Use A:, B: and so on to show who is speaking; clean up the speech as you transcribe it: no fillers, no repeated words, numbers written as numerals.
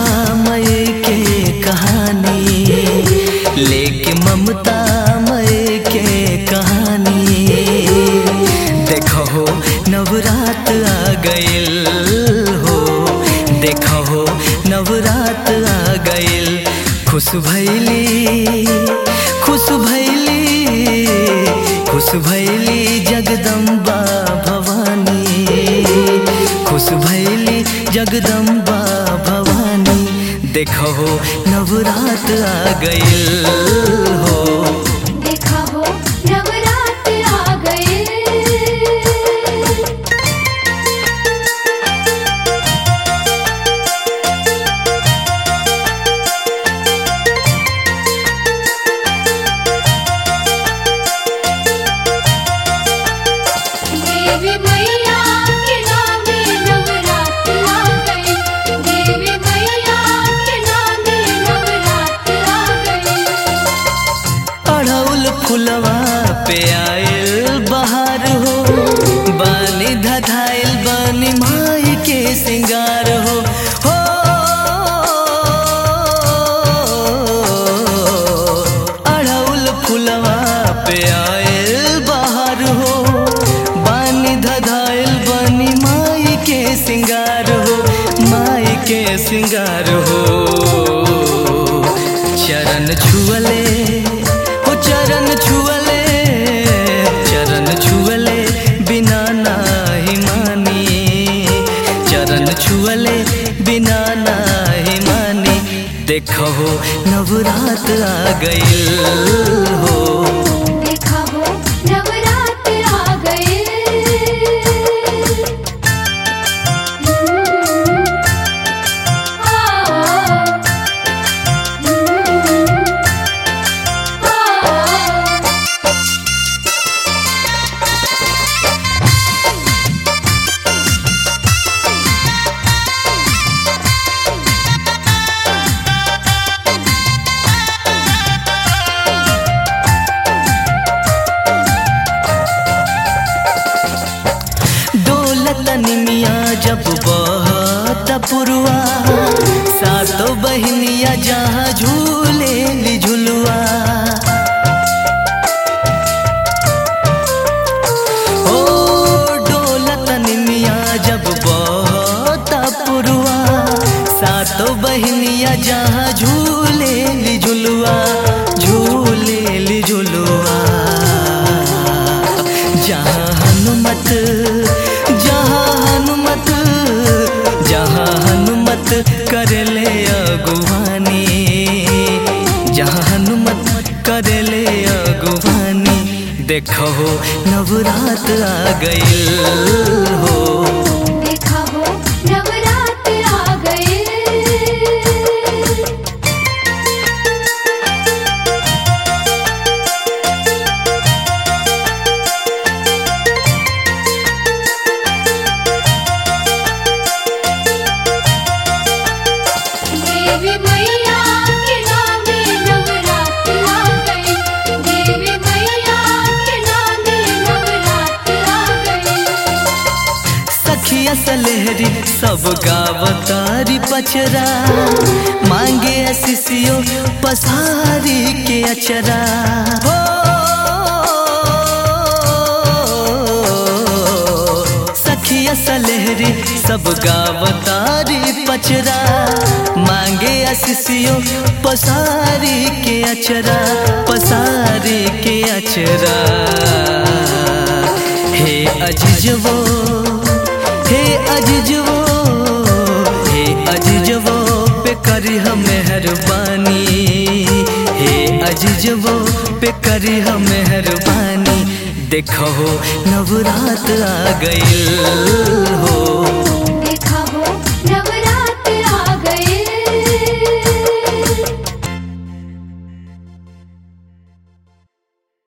A: मई के कहानी, लेके ममता मई के कहानी। देखो हो नवरात आ गइल हो, देखो हो नवरात आ गइल। खुश भैली खुश भैली खुश भैली जगदम्बा भवानी, खुश भैली जगदम्बा भवानी। देखो हो नवरात आ गइल हो,
B: देखा हो नवरात आ गए। देवी मैया के नामे नवरात आ गए, देवी मैया के नामे नवरात आ गए।
A: अड़हुल फुलवा पे आयल बहार हो, बानी धधाइल बानी माई के सिंगार हो। अड़हुल फुलवा पे आयल बहार हो, बानी धधाइल बानी माई के सिंगार हो, माई के सिंगार हो। चरण छुअले हो, चरण छुअले, चरण छुअले बिना नाही मानी, चरण छुअले बिना नाही मानी। देखो हो नवरात आ गइल हो,
B: देखा हो नवरात आ गए।
A: निमिया जब बहत पुरवा, सातों बहनिया जहाँ झूले ली झुलवा। ओ डोलत निमिया जब बहत पुरवा, सातों बहनिया जहाँ झूले ली झुलवा, झूले ली झुलवा। जहाँ हनुमत करले अगुवानी, जहाँ हनुमत करले अगुवानी। देखो हो नवरात आ गइल हो,
B: देखा हो नवरात आ गए। देवी मैया के नामे नवरात आ गए, देवी मैया के नामे नवरात आ गए।
A: सखिया सलहरी सब गावतारी पचरा, मांगे असिसियो पसारी के अचरा। सखिया सलहरी सब गावतारी पचरा, मांगे असिसियो पसारी के अचरा, पसारी के अचरा। हे अजिजवो, हे अजिजवो, हे अजिजवो पे करी हम मेहरबानी, हे अजिजवो पे करी हम मेहरबानी। देखो हो नवरात आ गइल हो,